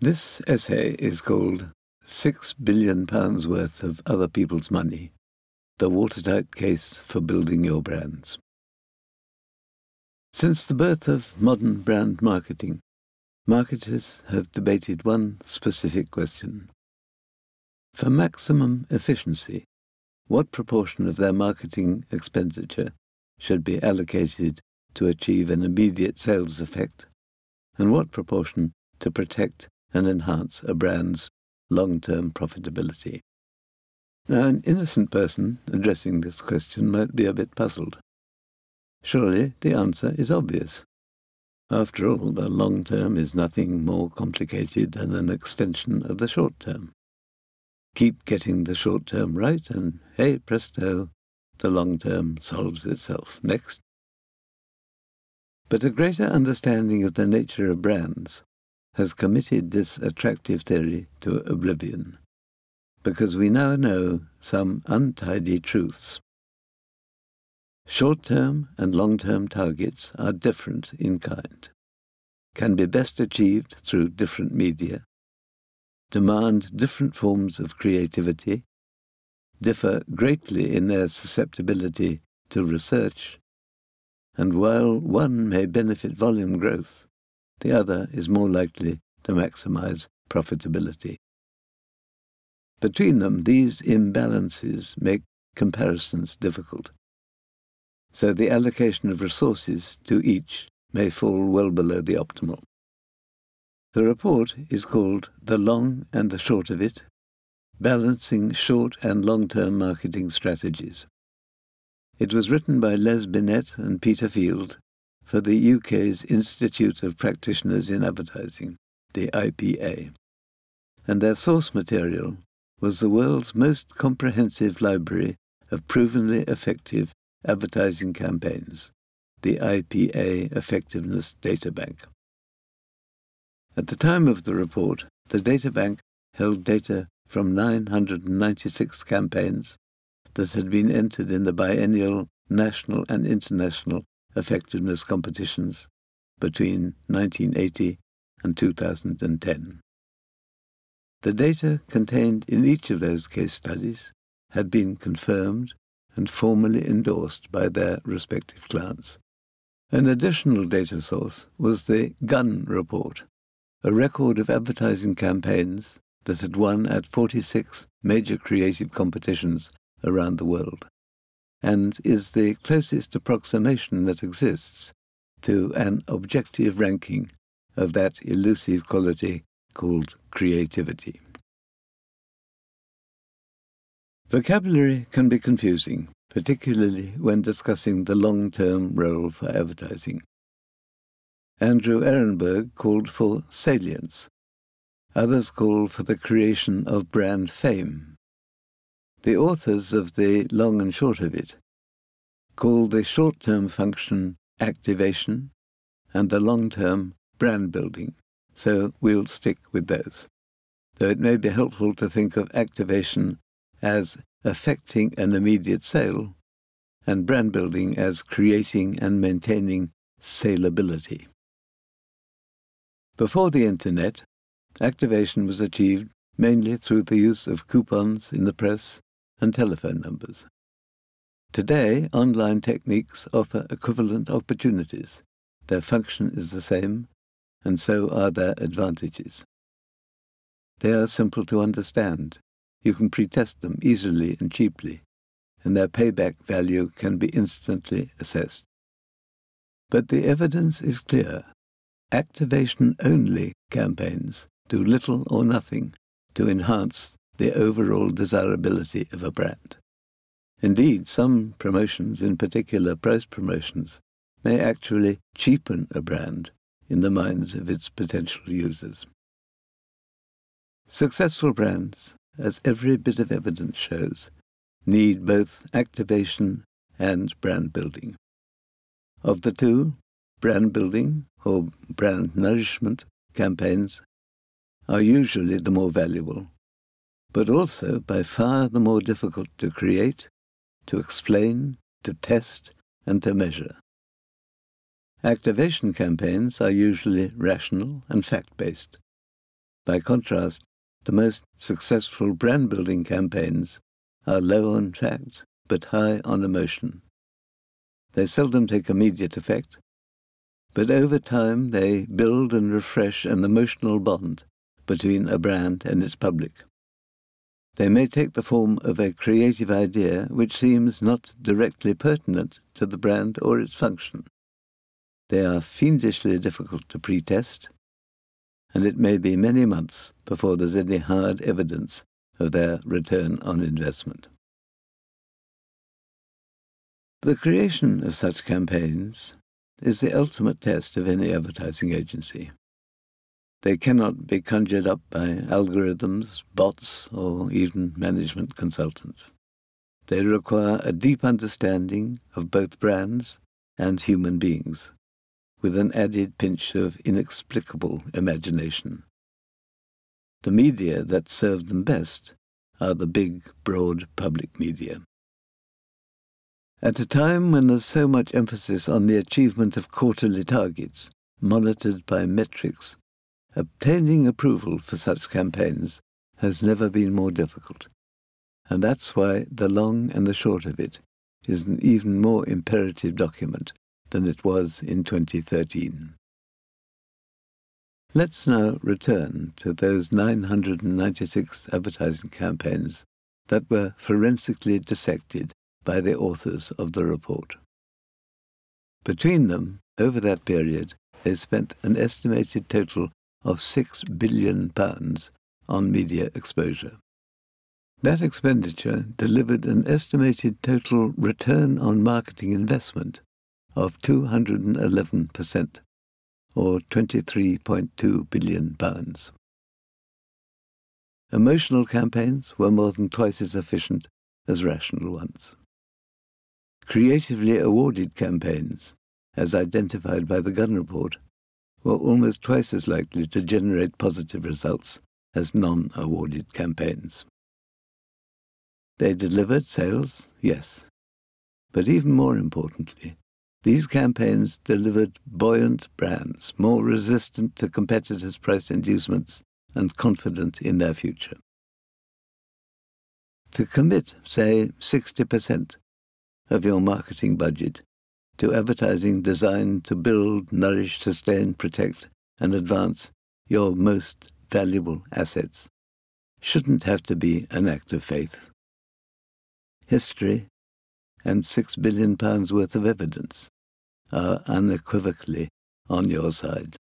This essay is called £6 billion worth of other people's money, the watertight case for building your brands. Since the birth of modern brand marketing, marketers have debated one specific question. For maximum efficiency, what proportion of their marketing expenditure should be allocated to achieve an immediate sales effect, and what proportion to protect and enhance a brand's long-term profitability? Now, an innocent person addressing this question might be a bit puzzled. Surely the answer is obvious. After all, the long term is nothing more complicated than an extension of the short term. Keep getting the short term right, and hey presto, the long term solves itself. Next. But a greater understanding of the nature of brands has committed this attractive theory to oblivion, because we now know some untidy truths. Short-term and long-term targets are different in kind, can be best achieved through different media, demand different forms of creativity, differ greatly in their susceptibility to research, and while one may benefit volume growth, the other is more likely to maximize profitability. Between them, these imbalances make comparisons difficult, so the allocation of resources to each may fall well below the optimal. The report is called The Long and the Short of It, Balancing Short and Long-Term Marketing Strategies. It was written by Les Binet and Peter Field for the UK's Institute of Practitioners in Advertising, the IPA, and their source material was the world's most comprehensive library of provenly effective advertising campaigns, the IPA Effectiveness Databank. At the time of the report, the databank held data from 996 campaigns that had been entered in the biennial national and international effectiveness competitions between 1980 and 2010. The data contained in each of those case studies had been confirmed and formally endorsed by their respective clients. An additional data source was the Gunn Report, a record of advertising campaigns that had won at 46 major creative competitions around the world, and is the closest approximation that exists to an objective ranking of that elusive quality called creativity. Vocabulary can be confusing, particularly when discussing the long-term role for advertising. Andrew Ehrenberg called for salience. Others call for the creation of brand fame. The authors of The Long and Short of It call the short-term function activation and the long-term brand building, so we'll stick with those, though it may be helpful to think of activation as affecting an immediate sale and brand building as creating and maintaining salability. Before the Internet, activation was achieved mainly through the use of coupons in the press and telephone numbers. Today, online techniques offer equivalent opportunities. Their function is the same, and so are their advantages. They are simple to understand. You can pre-test them easily and cheaply, and their payback value can be instantly assessed. But the evidence is clear. Activation-only campaigns do little or nothing to enhance the overall desirability of a brand. Indeed, some promotions, in particular price promotions, may actually cheapen a brand in the minds of its potential users. Successful brands, as every bit of evidence shows, need both activation and brand building. Of the two, brand building or brand nourishment campaigns are usually the more valuable, but also by far the more difficult to create, to explain, to test, and to measure. Activation campaigns are usually rational and fact-based, By contrast, the most successful brand-building campaigns are low on fact, but high on emotion. They seldom take immediate effect, but over time they build and refresh an emotional bond between a brand and its public. They may take the form of a creative idea which seems not directly pertinent to the brand or its function. They are fiendishly difficult to pre-test, and it may be many months before there's any hard evidence of their return on investment. The creation of such campaigns is the ultimate test of any advertising agency. They cannot be conjured up by algorithms, bots, or even management consultants. They require a deep understanding of both brands and human beings, with an added pinch of inexplicable imagination. The media that serve them best are the big, broad public media. At a time when there's so much emphasis on the achievement of quarterly targets, monitored by metrics, obtaining approval for such campaigns has never been more difficult, and that's why the long and the short of it is an even more imperative document than it was in 2013. Let's now return to those 996 advertising campaigns that were forensically dissected by the authors of the report. Between them, over that period, they spent an estimated total of £6 billion on media exposure. That expenditure delivered an estimated total return on marketing investment of 211%, or £23.2 billion. Emotional campaigns were more than twice as efficient as rational ones. Creatively awarded campaigns, as identified by the Gunn Report, were almost twice as likely to generate positive results as non-awarded campaigns. They delivered sales, yes, but even more importantly, these campaigns delivered buoyant brands, more resistant to competitors' price inducements and confident in their future. To commit, say, 60% of your marketing budget to advertising designed to build, nourish, sustain, protect, and advance your most valuable assets shouldn't have to be an act of faith. History and £6 billion worth of evidence are unequivocally on your side.